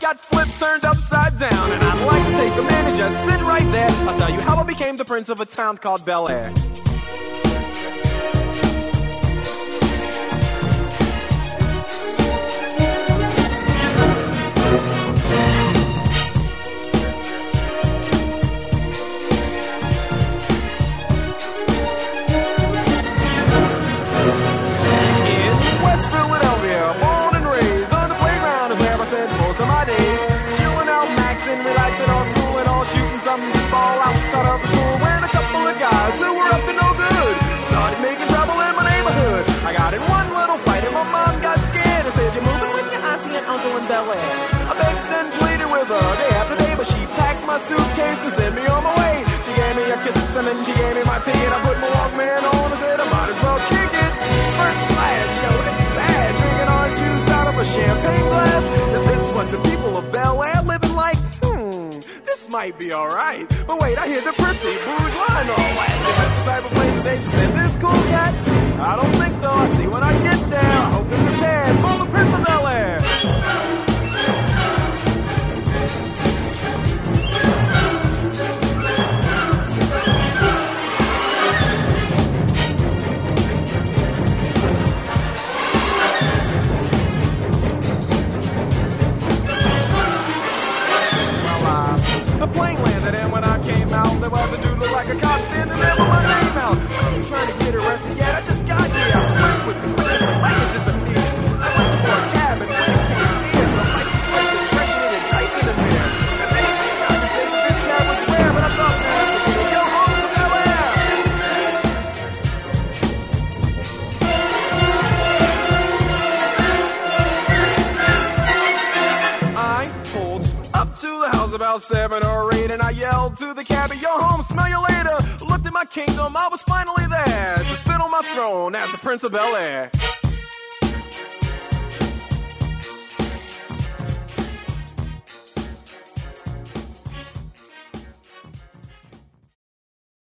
got flipped, turned upside down. And I'd like to take a minute, just sit right there. I'll tell you how I became the prince of a town called Bel Air. Bel Air. I begged and pleaded with her day after day, but she packed my suitcase and sent me on my way. She gave me a kiss and then she gave me my tea, and I put my Walkman on and said I might as well kick it. First class, yo, this is bad. Drinking orange juice out of a champagne glass. Is this what the people of Bel Air living like? This might be alright. But wait, I hear the prissy bourgeois and all that. Is that the type of place that they just send this cool cat? I don't think so. I see when I get there. I hope they're prepared for the Prince of Bel Air. There was a dude look like a cop standing there with my name out. I ain't trying to get arrested yet, I just got here. I sprang with the quickness, the light disappeared. I whistled for a cab and when it came near, the lights flashed and breaking and dice in the mirror. And then she came out to say that this cab was rare, but I thought, man, yo, home to Bel Air. I pulled up to the house about 7 or 8, and I yelled to the cabbie, yo home, smell you later. Looked at my kingdom, I was finally there to sit on my throne as the Prince of Bel Air.